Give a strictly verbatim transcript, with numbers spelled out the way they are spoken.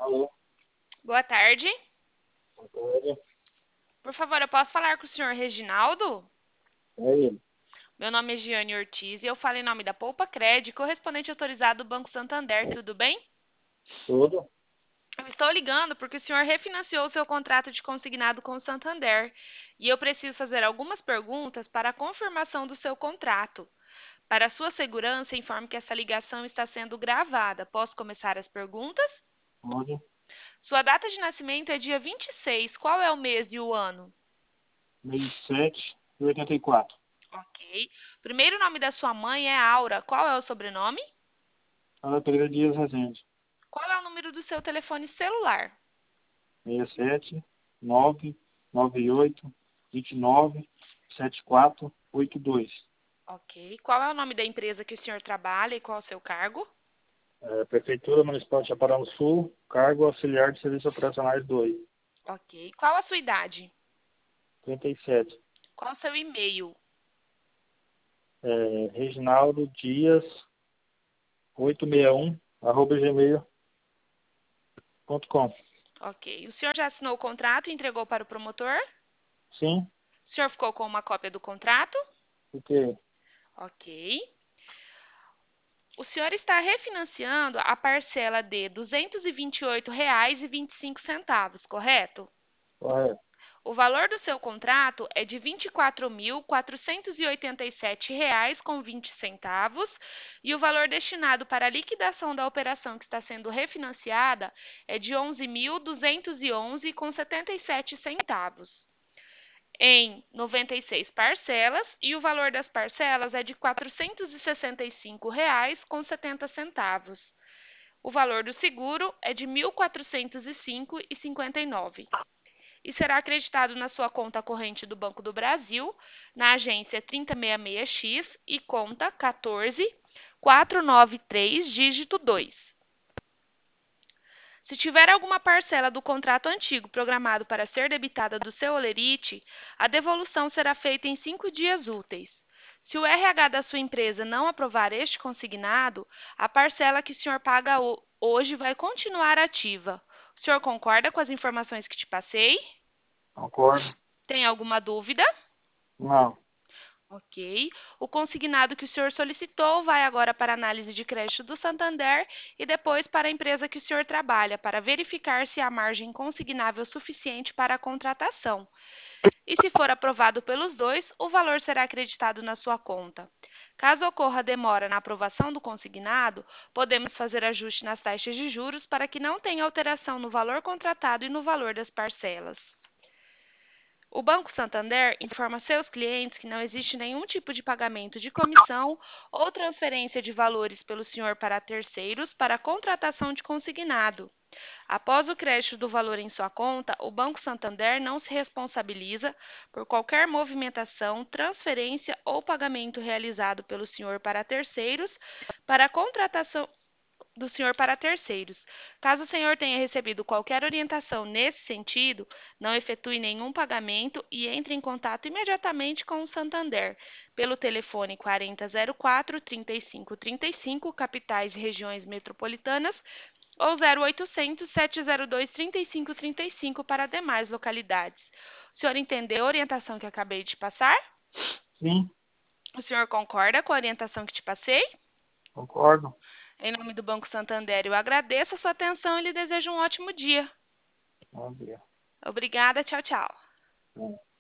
Alô, Boa tarde. boa tarde. Por favor, eu posso falar com o senhor Reginaldo? É ele. Meu nome é Giane Ortiz e eu falo em nome da Poupa Cred, correspondente autorizado do Banco Santander. Tudo bem? Tudo? Eu estou ligando porque o senhor refinanciou seu contrato de consignado com o Santander e eu preciso fazer algumas perguntas para a confirmação do seu contrato. Para sua segurança, informo que essa ligação está sendo gravada. Posso começar as perguntas? Pode. Sua data de nascimento é dia vinte e seis. Qual é o mês e o ano? vinte e sete e oitenta e quatro. Ok. Primeiro nome da sua mãe é Aura. Qual é o sobrenome? Ana Pereira Dias Rezende. Qual é o número do seu telefone celular? seis sete nove nove oito dois nove sete quatro oito dois. Ok. Qual é o nome da empresa que o senhor trabalha e qual é o seu cargo? É, Prefeitura Municipal de Chaparão do Sul, cargo auxiliar de serviços operacionais dois. Ok. Qual a sua idade? trinta e sete. Qual o seu e-mail? É, Reginaldo Dias oitocentos e sessenta e um arroba gmail ponto com. Ok. O senhor já assinou o contrato e entregou para o promotor? Sim, O senhor ficou com uma cópia do contrato? porque Ok. O senhor está refinanciando a parcela de duzentos e vinte e oito reais e vinte e cinco centavos, correto? correto. O valor do seu contrato é de vinte e quatro mil quatrocentos e oitenta e sete reais com vinte centavos e o valor destinado para a liquidação da operação que está sendo refinanciada é de onze mil duzentos e onze com setenta e sete centavos em noventa e seis parcelas e o valor das parcelas é de quatrocentos e sessenta e cinco reais com setenta centavos. O valor do seguro é de mil quatrocentos e cinco reais e cinquenta e nove centavos e será acreditado na sua conta corrente do Banco do Brasil, na agência trinta e sessenta e seis X e conta quatorze quatrocentos e noventa e três, dígito dois. Se tiver alguma parcela do contrato antigo programado para ser debitada do seu holerite, a devolução será feita em cinco dias úteis. Se o R H da sua empresa não aprovar este consignado, a parcela que o senhor paga hoje vai continuar ativa. O senhor concorda com as informações que te passei? Concordo. Tem alguma dúvida? Não. Ok. O consignado que o senhor solicitou vai agora para a análise de crédito do Santander e depois para a empresa que o senhor trabalha, para verificar se há margem consignável suficiente para a contratação. E se for aprovado pelos dois, o valor será acreditado na sua conta. Caso ocorra demora na aprovação do consignado, podemos fazer ajuste nas taxas de juros para que não tenha alteração no valor contratado e no valor das parcelas. O Banco Santander informa seus clientes que não existe nenhum tipo de pagamento de comissão ou transferência de valores pelo senhor para terceiros para a contratação de consignado. Após o crédito do valor em sua conta, o Banco Santander não se responsabiliza por qualquer movimentação, transferência ou pagamento realizado pelo senhor para terceiros para a contratação do senhor para terceiros. Caso o senhor tenha recebido qualquer orientação nesse sentido, não efetue nenhum pagamento e entre em contato imediatamente com o Santander pelo telefone quarenta zero quatro, trinta e cinco trinta e cinco, capitais e regiões metropolitanas, ou zero oitocentos, sete zero dois, trinta e cinco trinta e cinco para demais localidades. O senhor entendeu a orientação que acabei de passar? Sim, O senhor concorda com a orientação que te passei? concordo. Em nome do Banco Santander, eu agradeço a sua atenção e lhe desejo um ótimo dia. Bom dia. Obrigada, tchau, tchau. Bom.